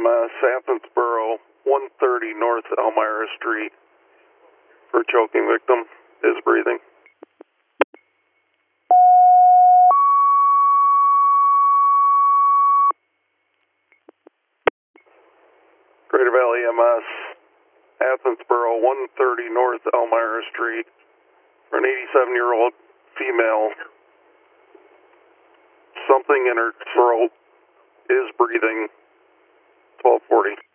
EMS, Athensboro, 130 North Elmira Street, for choking victim, is breathing. Greater Valley EMS, Athensboro, 130 North Elmira Street, for an 87-year-old female. Something in her throat, is breathing, 1240.